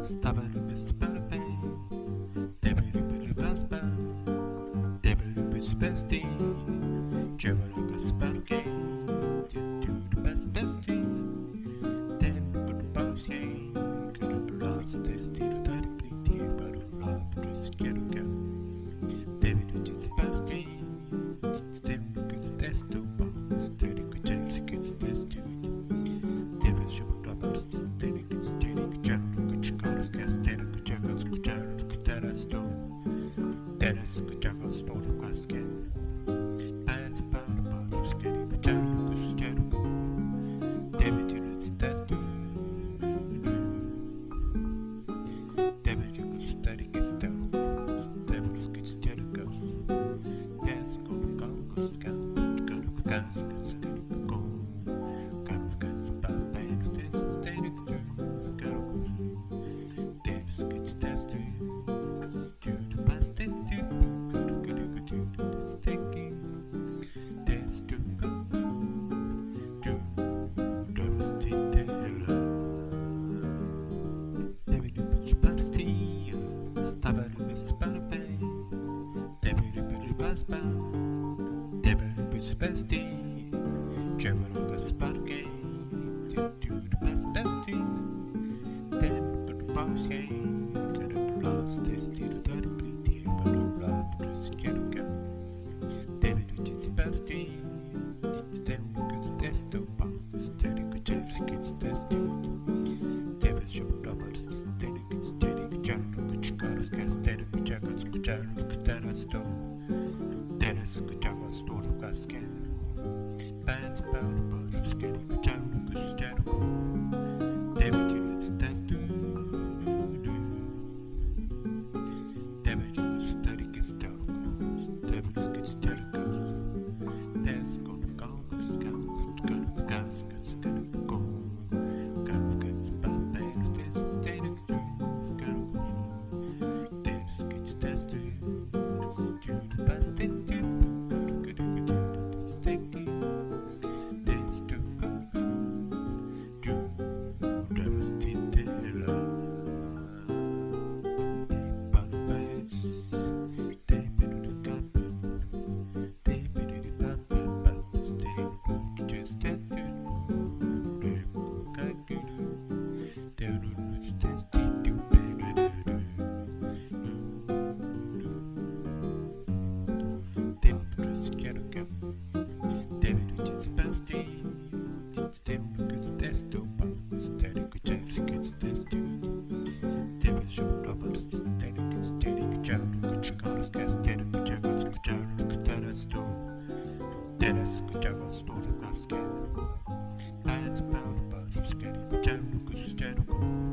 Stava no best pay. Debut to best pay. Debut to best day. Jewel best pay. To the best day. Then put the boss game. Could have lost this deal that it played here, but of love just get a go. Debut to best game. Stem gets test to boss. Steady good chance gets test to. Debut should drop out of the steady gets steady. Bestie, Jewel was sparky, to the bestie. Then put the boss game, could have lost this deal that it played here, but of love just get a go. David with his bestie, then gets test to boss, steady good chance gets tested. David showed up at the steady gets steady, John which got us gas steady, which I got Scuchar, look at that stone. Dennis Scuchar store of gas scan. Bands about a bunch of skinny, which I look at steady. David, you it's that do. David, you steady gets dark. David gets steady goes. There's gonna go, gonna go. Gonna get some bags, there's steady gonna go. David gets tested. To the best thing to Dennis, good job on store of gas can. Bands about a bunch of skinny, but I'm looking steady.